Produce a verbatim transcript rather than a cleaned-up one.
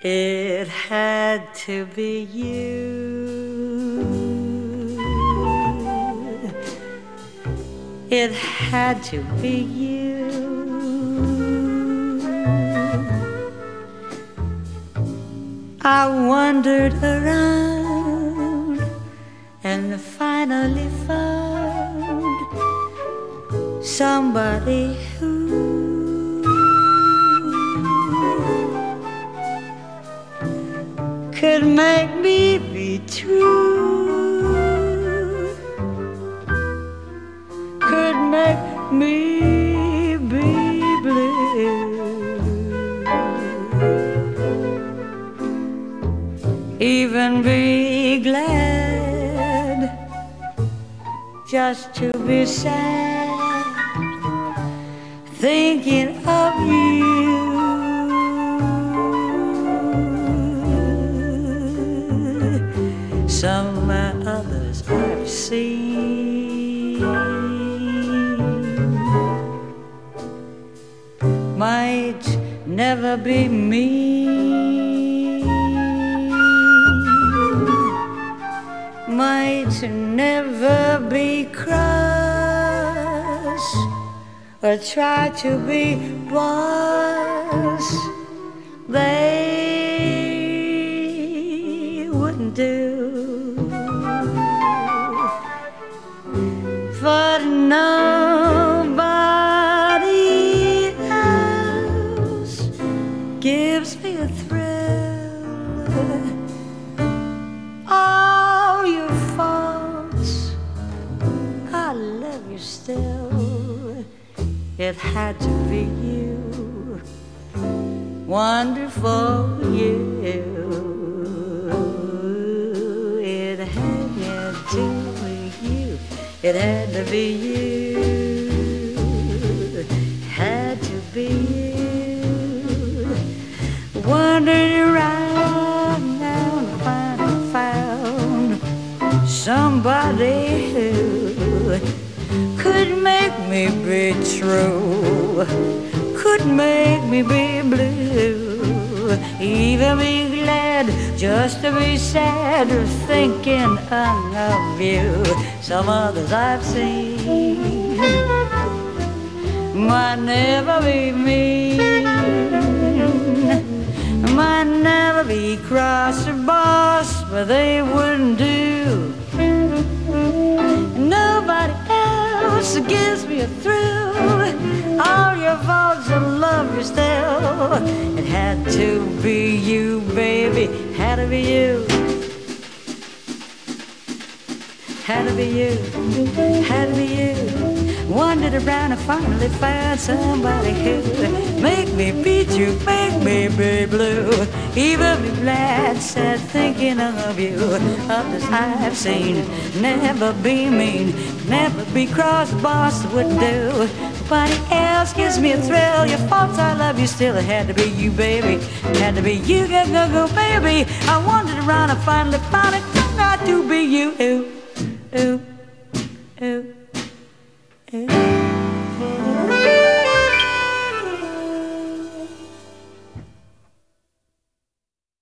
It had to be you. It had to be you. I wandered around and finally found somebody who could make me be true, could make me be blue, even be glad just to be sad, thinking of you. Some others I've seen might never be me, might never be cross or try to be boss. They wouldn't do. But nobody else gives me a thrill. All your faults, I love you still. It had to be you, wonderful you. It had to be you. It had to be you, had to be you. Wandered around and finally found somebody who could make me be true, could make me be blue, even be glad just to be sad or thinking of you. Some others I've seen might never be mean, might never be cross or boss, but they wouldn't do. Nobody else gives me a thrill. All your faults, I love you still. It had to be you, baby, had to be you. Had to be you, had to be you. Wandered around and finally found somebody who make me beat you, make me be blue, even be glad, sad thinking of you. Others I've seen never be mean, never be cross, boss wouldn't do. Nobody else gives me a thrill. Your faults, I love you still. It had to be you, baby, had to be you, go, go, go, baby. I wandered around and finally found it.